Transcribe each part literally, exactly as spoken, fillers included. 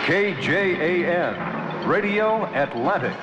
K J A N, Radio Atlantic.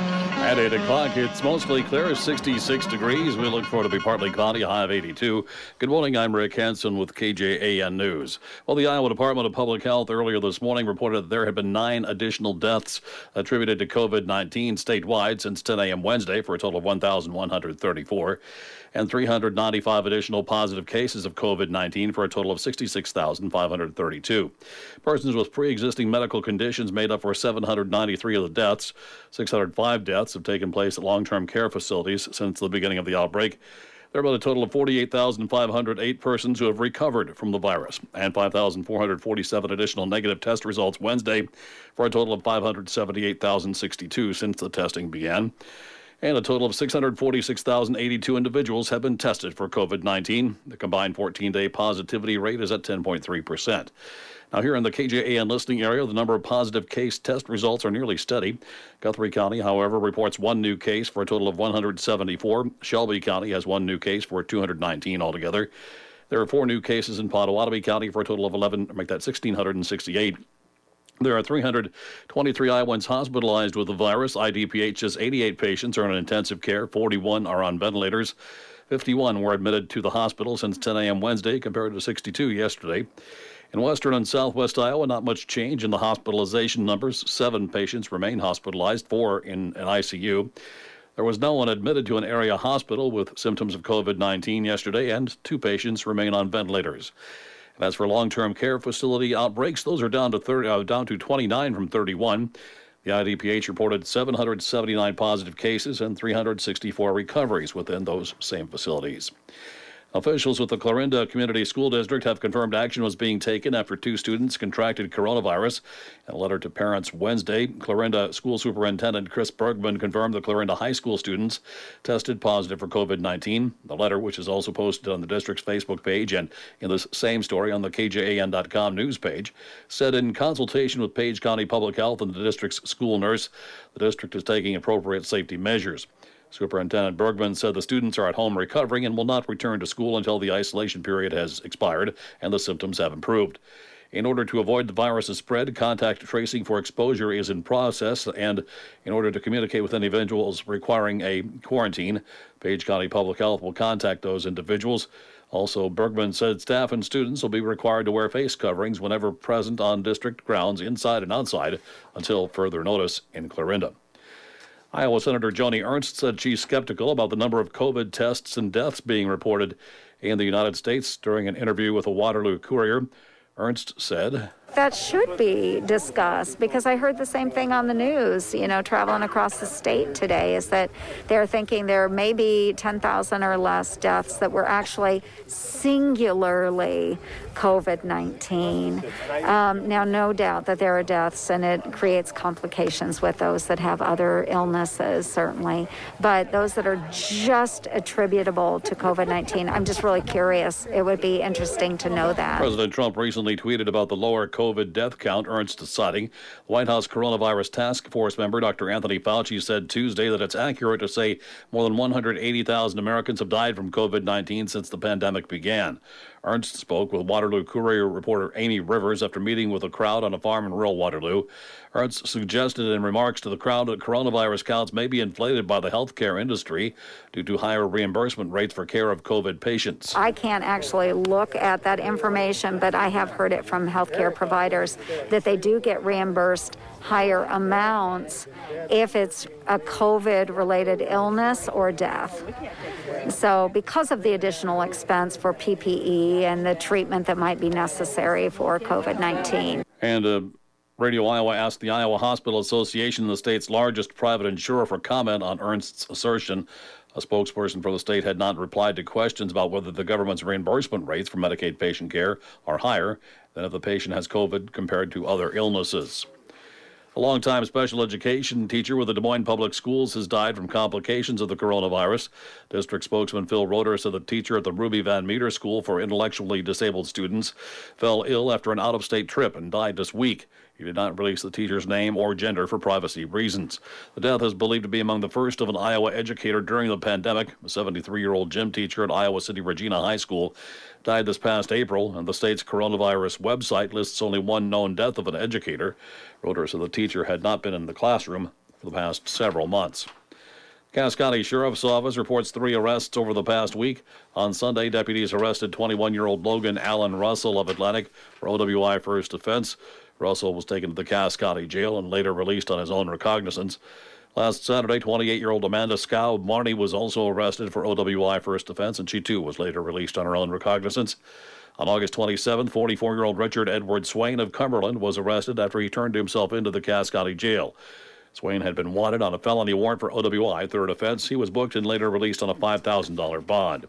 At eight o'clock, it's mostly clear, sixty-six degrees. We look for it to be partly cloudy, a high of eighty-two. Good morning, I'm Rick Hansen with K J A N News. Well, the Iowa Department of Public Health earlier this morning reported that there had been nine additional deaths attributed to COVID nineteen statewide since ten a.m. Wednesday, for a total of one thousand one hundred thirty-four, and three hundred ninety-five additional positive cases of COVID nineteen for a total of sixty-six thousand five hundred thirty-two. Persons with pre-existing medical conditions made up for seven hundred ninety-three of the deaths. six hundred five deaths have taken place at long-term care facilities since the beginning of the outbreak. There are about a total of forty-eight thousand five hundred eight persons who have recovered from the virus, and five thousand four hundred forty-seven additional negative test results Wednesday, for a total of five hundred seventy-eight thousand sixty-two since the testing began. And a total of six hundred forty-six thousand eighty-two individuals have been tested for COVID nineteen. The combined fourteen-day positivity rate is at ten point three percent. Now, here in the K J A N listening area, the number of positive case test results are nearly steady. Guthrie County, however, reports one new case for a total of one hundred seventy-four. Shelby County has one new case for two hundred nineteen altogether. There are four new cases in Pottawatomie County for a total of eleven, make that one thousand six hundred sixty-eight. There are three hundred twenty-three Iowans hospitalized with the virus. I D P H says eighty-eight patients are in intensive care, forty-one are on ventilators. fifty-one were admitted to the hospital since ten a.m. Wednesday, compared to sixty-two yesterday. In western and southwest Iowa, not much change in the hospitalization numbers. Seven patients remain hospitalized, four in an I C U. There was no one admitted to an area hospital with symptoms of COVID nineteen yesterday, and two patients remain on ventilators. And as for long-term care facility outbreaks, those are down to thirty, uh, down to twenty-nine from thirty-one. The I D P H reported seven hundred seventy-nine positive cases and three hundred sixty-four recoveries within those same facilities. Officials with the Clarinda Community School District have confirmed action was being taken after two students contracted coronavirus. In a letter to parents Wednesday, Clarinda School Superintendent Chris Bergman confirmed the Clarinda High School students tested positive for COVID nineteen. The letter, which is also posted on the district's Facebook page and in this same story on the K J A N dot com news page, said in consultation with Page County Public Health and the district's school nurse, the district is taking appropriate safety measures. Superintendent Bergman said the students are at home recovering and will not return to school until the isolation period has expired and the symptoms have improved. In order to avoid the virus's spread, contact tracing for exposure is in process, and in order to communicate with individuals requiring a quarantine, Page County Public Health will contact those individuals. Also, Bergman said staff and students will be required to wear face coverings whenever present on district grounds, inside and outside, until further notice in Clarinda. Iowa Senator Joni Ernst said she's skeptical about the number of COVID tests and deaths being reported in the United States. During an interview with a Waterloo Courier, Ernst said, that should be discussed, because I heard the same thing on the news, you know, traveling across the state today, is that they're thinking there may be ten thousand or less deaths that were actually singularly COVID nineteen. Um, now, no doubt that there are deaths, and it creates complications with those that have other illnesses, certainly. But those that are just attributable to COVID nineteen, I'm just really curious. It would be interesting to know that. President Trump recently tweeted about the lower COVID death count Ernst citing. White House Coronavirus Task Force member Doctor Anthony Fauci said Tuesday that it's accurate to say more than one hundred eighty thousand Americans have died from COVID nineteen since the pandemic began. Ernst spoke with Waterloo Courier reporter Amy Rivers after meeting with a crowd on a farm in rural Waterloo. Ernst suggested in remarks to the crowd that coronavirus counts may be inflated by the healthcare industry due to higher reimbursement rates for care of COVID patients. I can't actually look at that information, but I have heard it from healthcare providers that they do get reimbursed higher amounts if it's a COVID-related illness or death. So because of the additional expense for P P E and the treatment that might be necessary for COVID nineteen. And uh, Radio Iowa asked the Iowa Hospital Association, the state's largest private insurer, for comment on Ernst's assertion. A spokesperson for the state had not replied to questions about whether the government's reimbursement rates for Medicaid patient care are higher than if the patient has COVID compared to other illnesses. A longtime special education teacher with the Des Moines Public Schools has died from complications of the coronavirus. District spokesman Phil Roeder said the teacher at the Ruby Van Meter School for Intellectually Disabled Students fell ill after an out-of-state trip and died this week. He did not release the teacher's name or gender for privacy reasons. The death is believed to be among the first of an Iowa educator during the pandemic. A seventy-three-year-old gym teacher at Iowa City Regina High School died this past April, and the state's coronavirus website lists only one known death of an educator. Roeder said the teacher had not been in the classroom for the past several months. Cass County Sheriff's Office reports three arrests over the past week. On Sunday, deputies arrested twenty-one-year-old Logan Allen Russell of Atlantic for O W I first offense. Russell was taken to the Cass County Jail and later released on his own recognizance. Last Saturday, twenty-eight-year-old Amanda Scow of Marnie was also arrested for O W I first offense, and she too was later released on her own recognizance. On August twenty-seventh, forty-four-year-old Richard Edward Swain of Cumberland was arrested after he turned himself into the Cass County Jail. Swain had been wanted on a felony warrant for O W I third offense. He was booked and later released on a five thousand dollars bond.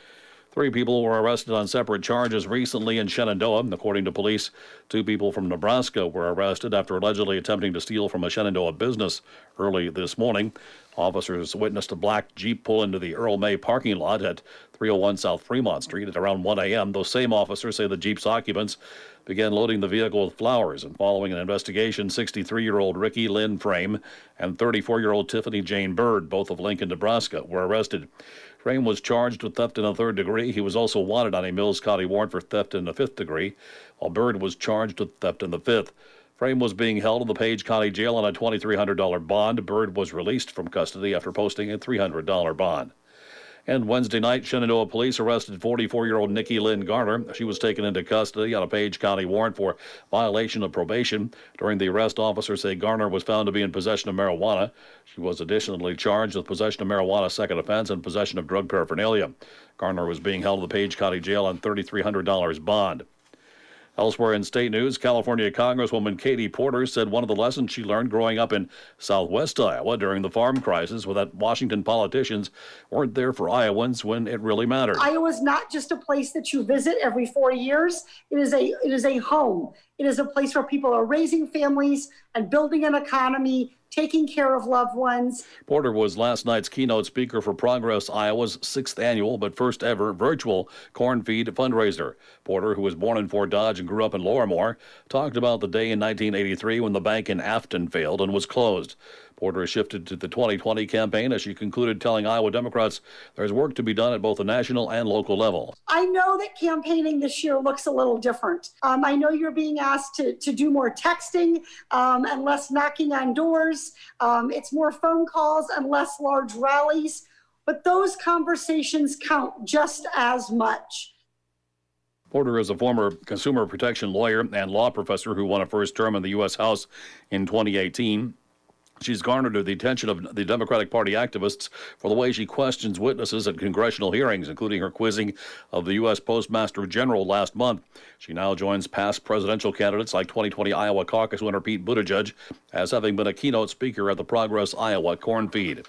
Three people were arrested on separate charges recently in Shenandoah. According to police, two people from Nebraska were arrested after allegedly attempting to steal from a Shenandoah business early this morning. Officers witnessed a black Jeep pull into the Earl May parking lot at three oh one South Fremont Street at around one a.m. Those same officers say the Jeep's occupants began loading the vehicle with flowers, and following an investigation, sixty-three-year-old Ricky Lynn Frame and thirty-four-year-old Tiffany Jane Bird, both of Lincoln, Nebraska, were arrested. Frame was charged with theft in the third degree. He was also wanted on a Mills County warrant for theft in the fifth degree, while Bird was charged with theft in the fifth. Frame was being held in the Page County Jail on a twenty-three hundred dollars bond. Bird was released from custody after posting a three hundred dollars bond. And Wednesday night, Shenandoah police arrested forty-four-year-old Nikki Lynn Garner. She was taken into custody on a Page County warrant for violation of probation. During the arrest, officers say Garner was found to be in possession of marijuana. She was additionally charged with possession of marijuana, second offense, and possession of drug paraphernalia. Garner was being held at the Page County Jail on thirty-three hundred dollars bond. Elsewhere in state news, California Congresswoman Katie Porter said one of the lessons she learned growing up in southwest Iowa during the farm crisis was that Washington politicians weren't there for Iowans when it really mattered. Iowa is not just a place that you visit every four years. It is a it is a home. It is a place where people are raising families and building an economy, taking care of loved ones. Porter was last night's keynote speaker for Progress Iowa's sixth annual but first ever virtual corn feed fundraiser. Porter, who was born in Fort Dodge and grew up in Lorimore, talked about the day in nineteen eighty-three when the bank in Afton failed and was closed. Porter shifted to the twenty twenty campaign as she concluded, telling Iowa Democrats there's work to be done at both the national and local level. I know that campaigning this year looks a little different. Um, I know you're being asked to, to do more texting um, and less knocking on doors. Um, it's more phone calls and less large rallies. But those conversations count just as much. Porter is a former consumer protection lawyer and law professor who won a first term in the U S House in twenty eighteen. She's garnered the attention of the Democratic Party activists for the way she questions witnesses at congressional hearings, including her quizzing of the U S Postmaster General last month. She now joins past presidential candidates like twenty twenty Iowa caucus winner Pete Buttigieg as having been a keynote speaker at the Progress Iowa Corn Feed.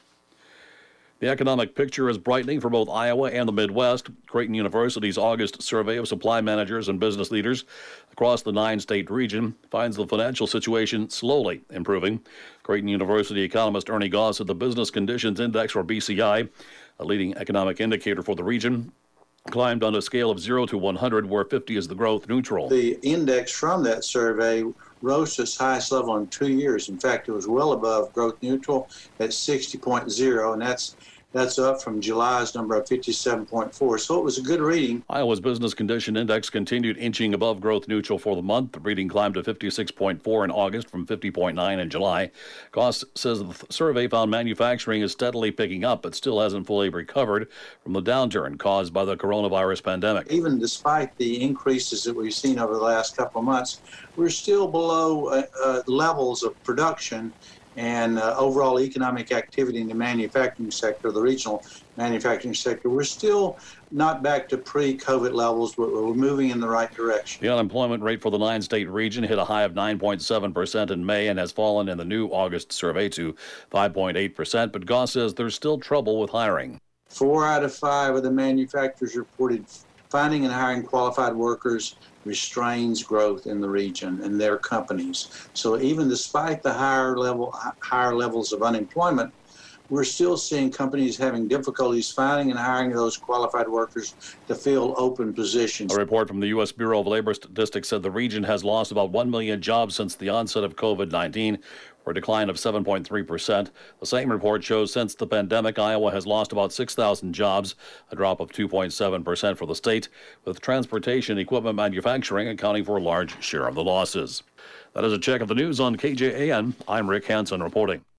The economic picture is brightening for both Iowa and the Midwest. Creighton University's August survey of supply managers and business leaders across the nine-state region finds the financial situation slowly improving. Creighton University economist Ernie Goss said the Business Conditions Index, or B C I, a leading economic indicator for the region, climbed on a scale of zero to one hundred, where fifty is the growth neutral. The index from that survey rose to its highest level in two years. In fact, it was well above growth neutral at sixty point zero, and that's That's up from July's number of fifty-seven point four. So it was a good reading. Iowa's Business Condition Index continued inching above growth neutral for the month. The reading climbed to fifty-six point four in August from fifty point nine in July. Goss says the survey found manufacturing is steadily picking up, but still hasn't fully recovered from the downturn caused by the coronavirus pandemic. Even despite the increases that we've seen over the last couple of months, we're still below uh, uh, levels of production and uh, overall economic activity in the manufacturing sector, the regional manufacturing sector. We're still not back to pre-COVID levels, but we're moving in the right direction. The unemployment rate for the nine-state region hit a high of nine point seven percent in May and has fallen in the new August survey to five point eight percent, but Goss says there's still trouble with hiring. Four out of five of the manufacturers reported finding and hiring qualified workers restrains growth in the region and their companies. So even despite the higher level, higher levels of unemployment, we're still seeing companies having difficulties finding and hiring those qualified workers to fill open positions. A report from the U S Bureau of Labor Statistics said the region has lost about one million jobs since the onset of COVID nineteen, for a decline of seven point three percent. The same report shows since the pandemic, Iowa has lost about six thousand jobs, a drop of two point seven percent for the state, with transportation, equipment manufacturing accounting for a large share of the losses. That is a check of the news on K J A N. I'm Rick Hansen reporting.